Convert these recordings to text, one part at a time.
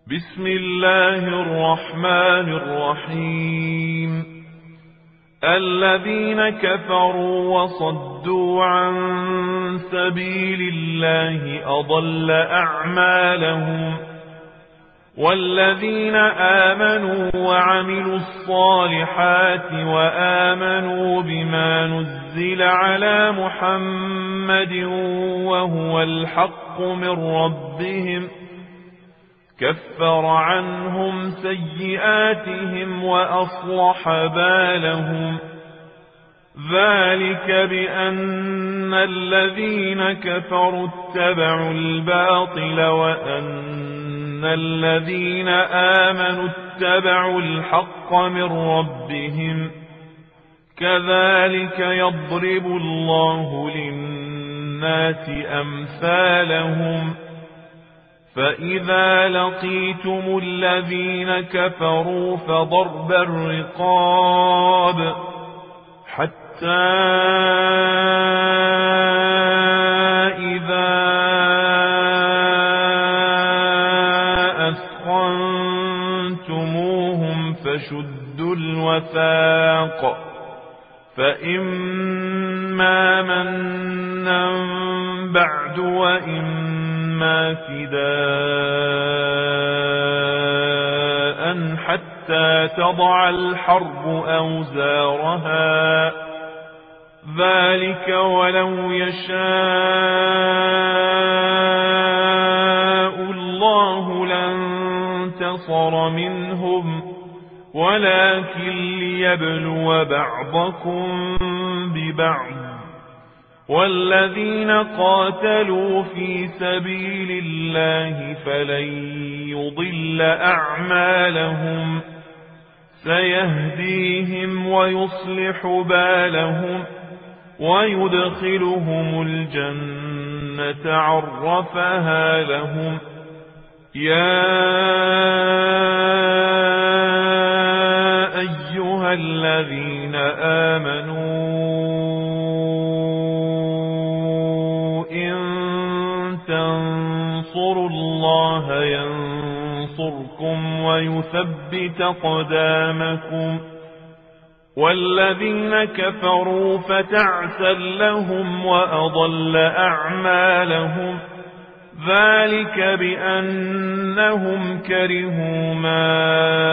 بسم الله الرحمن الرحيم. الذين كفروا وصدوا عن سبيل الله أضل أعمالهم، والذين آمنوا وعملوا الصالحات وآمنوا بما نزل على محمد وهو الحق من ربهم كفر عنهم سيئاتهم وأصلح بالهم. ذلك بأن الذين كفروا اتبعوا الباطل وأن الذين آمنوا اتبعوا الحق من ربهم. كذلك يضرب الله للناس أمثالهم. فإذا لقيتم الذين كفروا فضرب الرقاب حتى إذا أثخنتموهم فشدوا الوثاق، فإما منا بعد وإما فداء حتى تضع الحرب أوزارها. ذلك ولو يشاء الله لانتصر منهم، ولكن ليبلو بعضكم ببعض. والذين قاتلوا في سبيل الله فلن يضل أعمالهم، سيهديهم ويصلح بالهم ويدخلهم الجنة عرفها لهم. يا أيها الذين آمنوا إن تنصروا الله ينصركم ويثبت أقدامكم. والذين كفروا فتعسا لهم وأضل أعمالهم. ذلك بأنهم كرهوا ما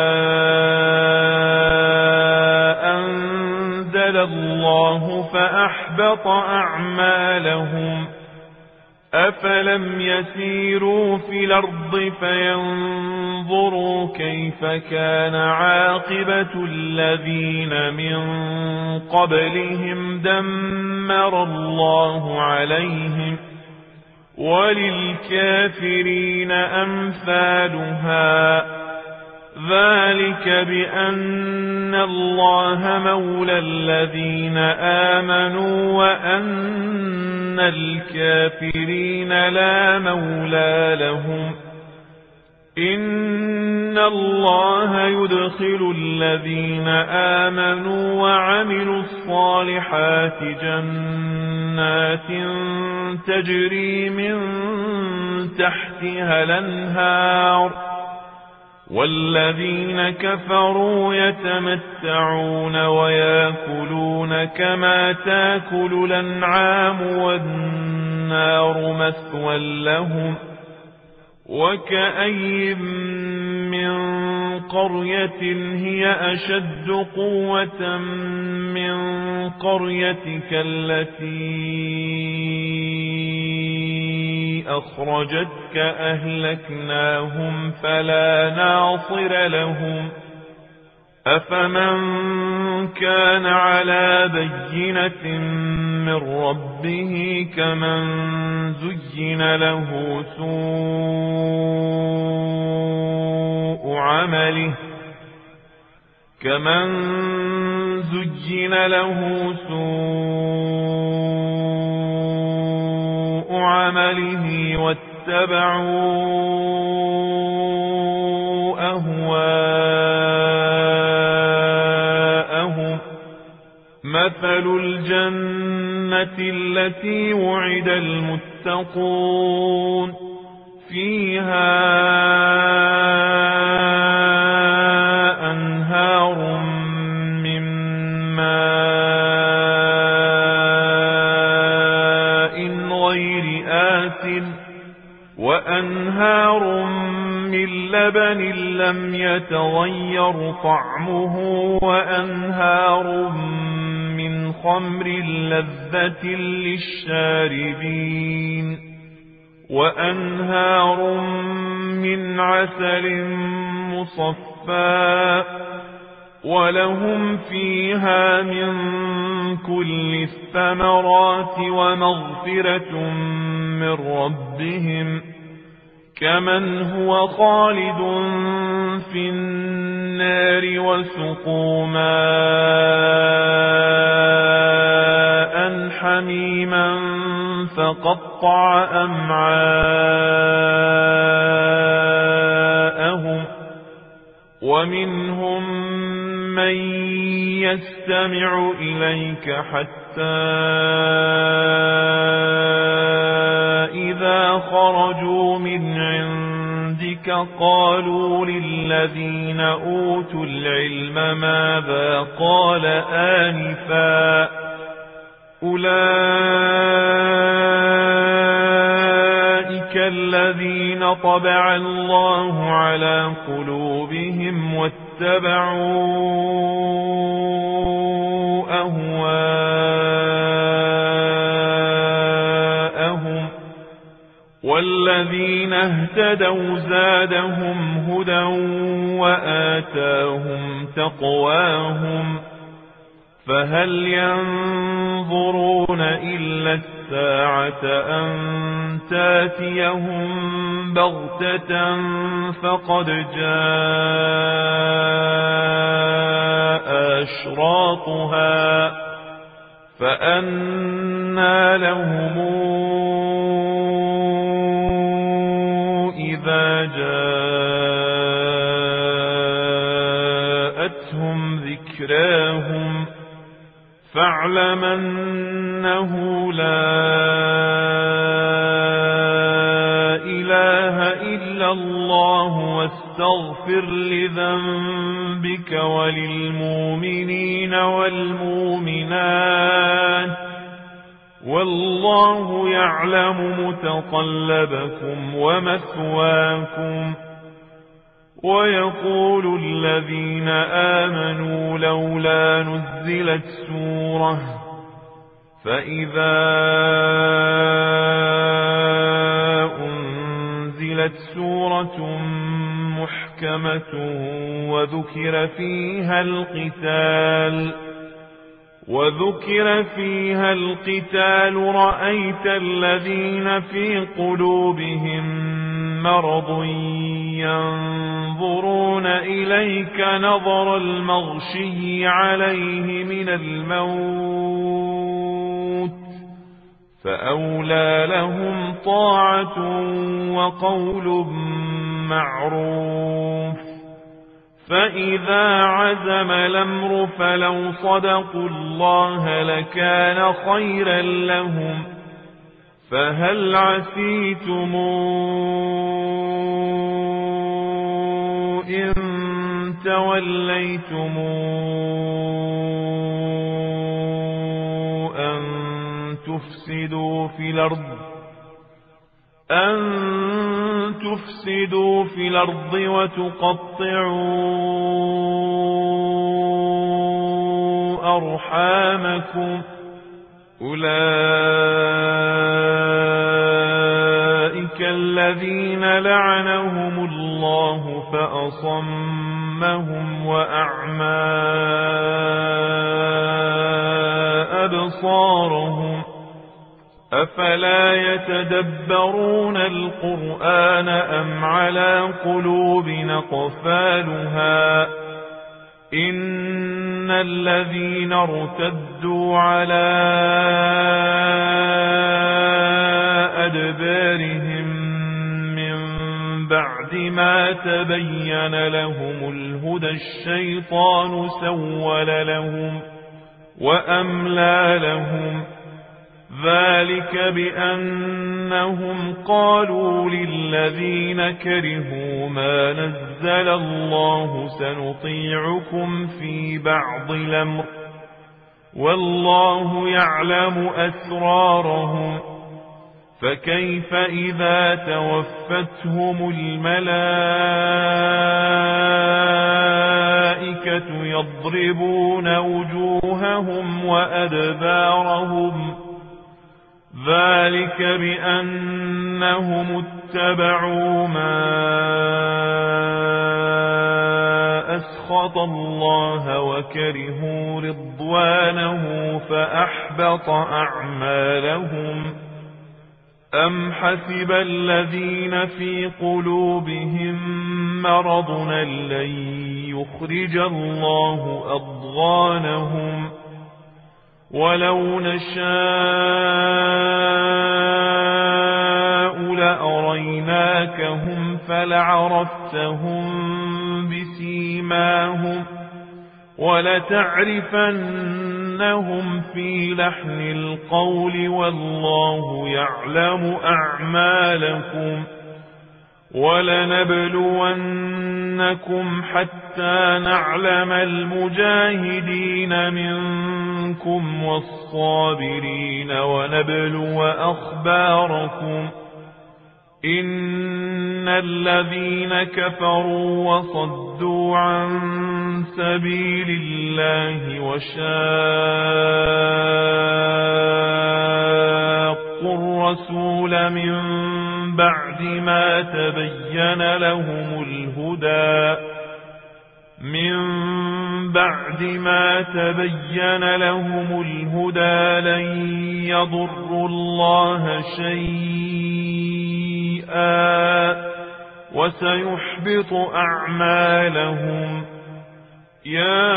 أنزل الله فأحبط أعمالهم. أفلم يسيروا في الأرض فينظروا كيف كان عاقبة الذين من قبلهم دمر الله عليهم، وللكافرين أمثالها. ذلك بأن الله مولى الذين آمنوا وأن الكافرين لا مولى لهم. إن الله يدخل الذين آمنوا وعملوا الصالحات جنات تجري من تحتها الأنهار، والذين كفروا يتمتعون ويأكلون كما تأكل الأنعام والنار مثوى لهم. وكأي من قرية هي أشد قوة من قريتك التي أخرجتك أهلكناهم فلا ناصر لهم. أفمن كان على بينة من ربه كمن زين له سوء عمله واتبعوا أهواءهم. مثل الجنة التي وعد المتقون فيها وأنهار من لبن لم يتغير طعمه وأنهار من خمر لذة للشاربين وأنهار من عسل مصفى ولهم فيها من كل الثمرات ومغفرة من ربهم كمن هو خالد في النار وسقوا ماء حميما فقطع أمعاءهم ومنهم من يستمع إليك حتى إذا خرجوا من عندك قالوا للذين أوتوا العلم ماذا قال آنفا أولئك الذين طبع الله على قلوبهم واتبعوا أهواءهم والذين اهتدوا زادهم هدى وآتاهم تقواهم فهل ينظرون إلا الساعة أن تاتيهم بغتة فقد جاء أشراطها فأنى لهم إذا جاءتهم ذكراهم فاعلم أنه لا إله إلا الله واستغفر لذنبك وللمؤمنين والمؤمنات والله يعلم متقلبكم ومثواكم ويقول الذين آمنوا لولا نزلت سورة فإذا أنزلت سورة محكمة وذكر فيها القتال رأيت الذين في قلوبهم مرض ينظرون إليك نظر المغشي عليه من الموت فأولى لهم طاعة وقول معروف فإذا عزم الأمر فلو صدقوا الله لكان خيرا لهم فهل عسيتم إن توليتم أن تفسدوا في الأرض وتقطعوا أرحامكم أولئك الذين لعنهم الله فأصمهم وأعمى أبصارهم أفلا يتدبرون القرآن أم على قلوب أقفالها إن الذين ارتدوا على أدبارهم من بعد ما تبين لهم الهدى الشيطان سول لهم وأملى لهم ذلك بأنهم قالوا للذين كرهوا ما نزل الله سنطيعكم في بعض الأمر والله يعلم أسرارهم فكيف إذا توفتهم الملائكة يضربون وجوههم وأدبارهم ذلك بأنهم اتبعوا ما أسخط الله وكرهوا رضوانه فأحبط أعمالهم أم حسب الذين في قلوبهم مرض لن يخرج الله أضغانهم ولو نشاء لأريناكهم فلعرفتهم بسيماهم ولتعرفنهم في لحن القول والله يعلم أعمالكم ولنبلونكم حتى نعلم المجاهدين منكم والصابرين ونبلو أخباركم إن الذين كفروا وصدوا عن سبيل الله وشاقوا الرسول من بعد ما تبين لهم الهدى لن يضروا الله شيئا وسيحبط أعمالهم يا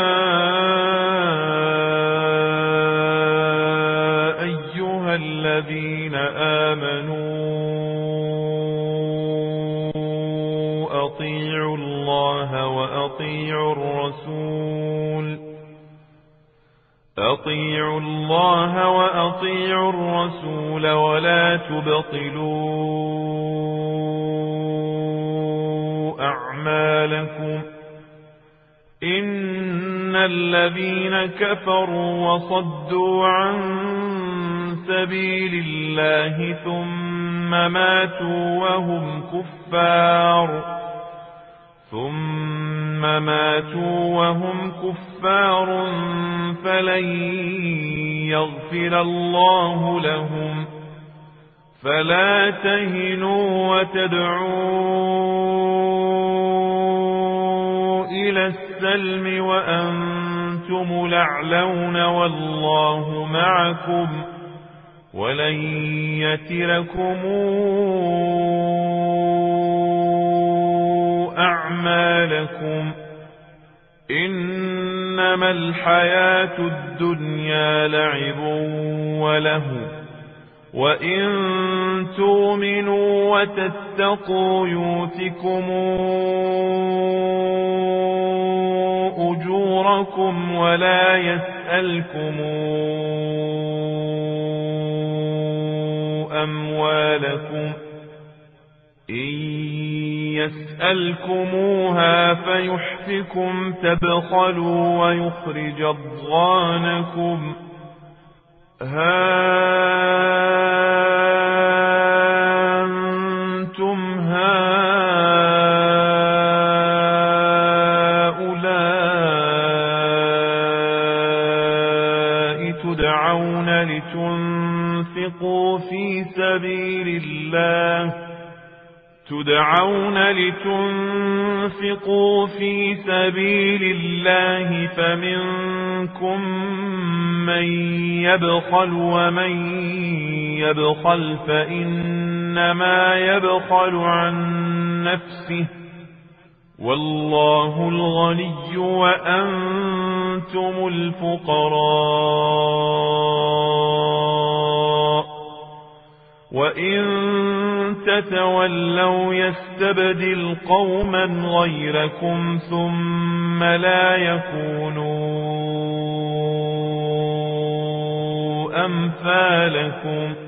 أيها الذين آمنوا أطيعوا الله وأطيعوا الرسول ولا تبطلوا أعمالكم إن الذين كفروا وصدوا عن سبيل الله ثم ماتوا وهم كفار فلن يغفر الله لهم فلا تهنوا وتدعوا إلى السلم وأنتم الأعلون والله معكم ولن يتركم أعمالكم إنما الحياة الدنيا لعب ولهو وإن تؤمنوا وتتقوا يؤتكم أجوركم ولا يسألكم أموالكم إن يسألكموها فيحفكم تبخلوا ويخرج أضغانكم ها أنتم هؤلاء تدعون لتنفقوا في سبيل الله فمنكم من يبخل ومن يبخل فإنما يبخل عن نفسه والله الغني وأنتم الفقراء وإن تتولوا يستبدل قوما غيركم ثم لا يكونوا أمثالكم